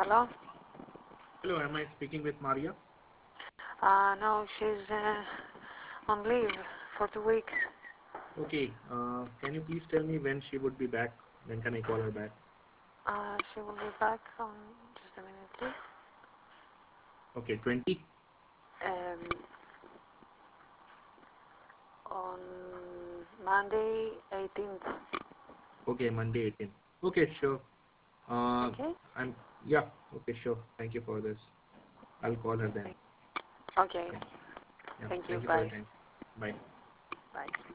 Hello? Hello, am I speaking with Maria? No, she's on leave for 2 weeks. Okay, can you please tell me when she would be back? When can I call her back? She will be back on just a minute, please. Okay, 20? Um, on Monday 18th. Okay, Monday 18. Okay, sure. Uh, Okay? I'm, yeah, okay, sure. Thank you for this. I'll call her then. Okay. Yeah, yeah. Thank you. Thank you for your Bye. time. Bye. Bye.